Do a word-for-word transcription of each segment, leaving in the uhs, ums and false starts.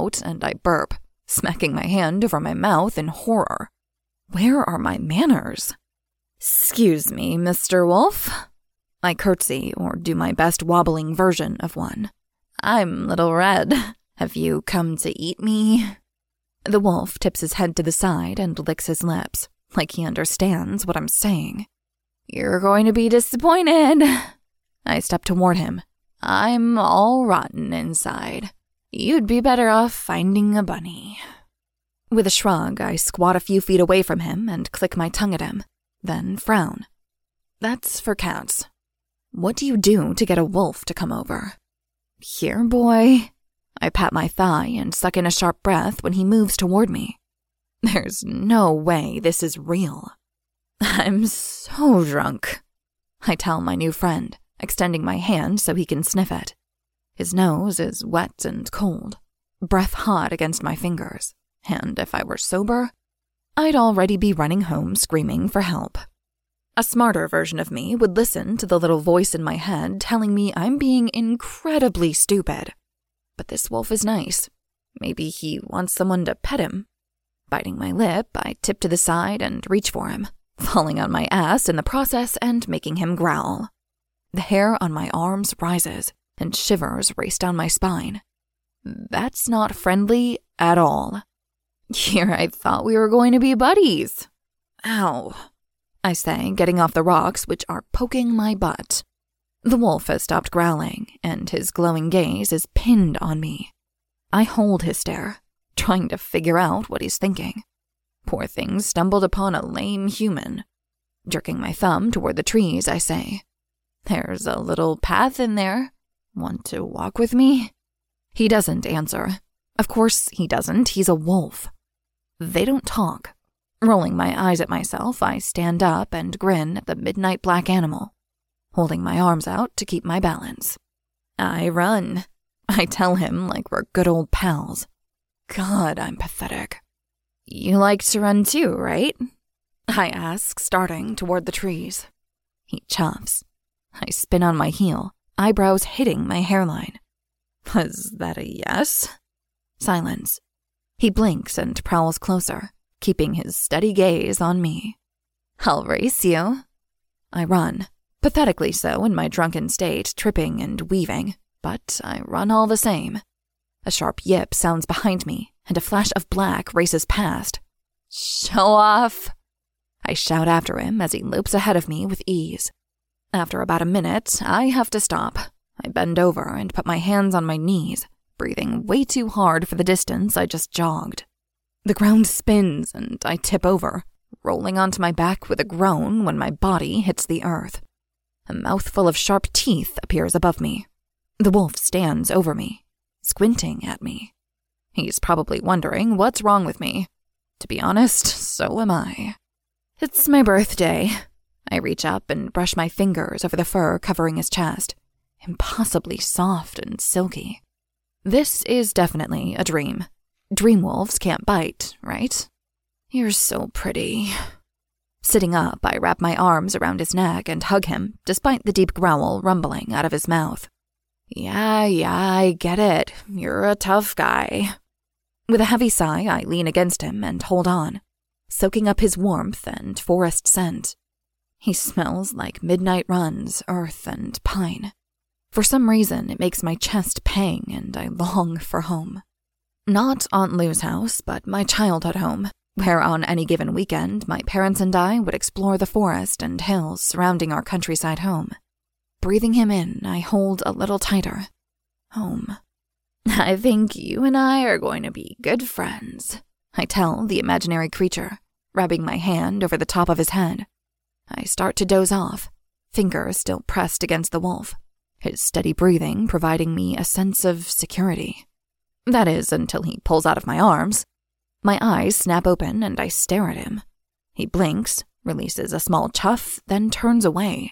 out and I burp, smacking my hand over my mouth in horror. Where are my manners? "Excuse me, Mister Wolf." I curtsy or do my best wobbling version of one. "I'm Little Red. Have you come to eat me?" The wolf tips his head to the side and licks his lips, like he understands what I'm saying. "You're going to be disappointed." I step toward him. "I'm all rotten inside. You'd be better off finding a bunny." With a shrug, I squat a few feet away from him and click my tongue at him, then frown. "That's for cats. What do you do to get a wolf to come over?" "Here, boy." I pat my thigh and suck in a sharp breath when he moves toward me. There's no way this is real. "I'm so drunk," I tell my new friend, extending my hand so he can sniff it. His nose is wet and cold, breath hot against my fingers, and if I were sober, I'd already be running home screaming for help. A smarter version of me would listen to the little voice in my head telling me I'm being incredibly stupid. But this wolf is nice. Maybe he wants someone to pet him. Biting my lip, I tip to the side and reach for him, falling on my ass in the process and making him growl. The hair on my arms rises, and shivers race down my spine. That's not friendly at all. "Here, I thought we were going to be buddies." "Ow," I say, getting off the rocks which are poking my butt. The wolf has stopped growling, and his glowing gaze is pinned on me. I hold his stare, trying to figure out what he's thinking. Poor thing stumbled upon a lame human. Jerking my thumb toward the trees, I say, "There's a little path in there. Want to walk with me?" He doesn't answer. Of course he doesn't, he's a wolf. They don't talk. Rolling my eyes at myself, I stand up and grin at the midnight black animal, holding my arms out to keep my balance. "I run," I tell him like we're good old pals. God, I'm pathetic. "You like to run too, right?" I ask, starting toward the trees. He chuffs. I spin on my heel, eyebrows hitting my hairline. Was that a yes? Silence. He blinks and prowls closer, keeping his steady gaze on me. "I'll race you." I run, pathetically so in my drunken state, tripping and weaving, but I run all the same. A sharp yip sounds behind me, and a flash of black races past. "Show off!" I shout after him as he loops ahead of me with ease. After about a minute, I have to stop. I bend over and put my hands on my knees, breathing way too hard for the distance I just jogged. The ground spins and I tip over, rolling onto my back with a groan when my body hits the earth. A mouthful of sharp teeth appears above me. The wolf stands over me, squinting at me. He's probably wondering what's wrong with me. To be honest, so am I. It's my birthday. I reach up and brush my fingers over the fur covering his chest, impossibly soft and silky. This is definitely a dream. Dream wolves can't bite, right? "You're so pretty." Sitting up, I wrap my arms around his neck and hug him, despite the deep growl rumbling out of his mouth. "Yeah, yeah, I get it. You're a tough guy." With a heavy sigh, I lean against him and hold on, soaking up his warmth and forest scent. He smells like midnight runs, earth, and pine. For some reason, it makes my chest pang and I long for home. Not Aunt Lou's house, but my childhood home, where on any given weekend, my parents and I would explore the forest and hills surrounding our countryside home. Breathing him in, I hold a little tighter. Home. "I think you and I are going to be good friends," I tell the imaginary creature, rubbing my hand over the top of his head. I start to doze off, fingers still pressed against the wolf, his steady breathing providing me a sense of security. That is, until he pulls out of my arms. My eyes snap open and I stare at him. He blinks, releases a small chuff, then turns away.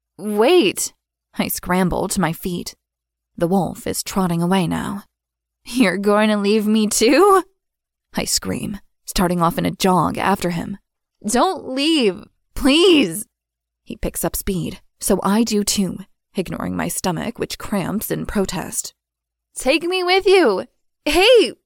"Wait!" I scramble to my feet. The wolf is trotting away now. "You're going to leave me too?" I scream, starting off in a jog after him. "Don't leave, please!" He picks up speed, so I do too, ignoring my stomach, which cramps in protest. "Take me with you! Hey,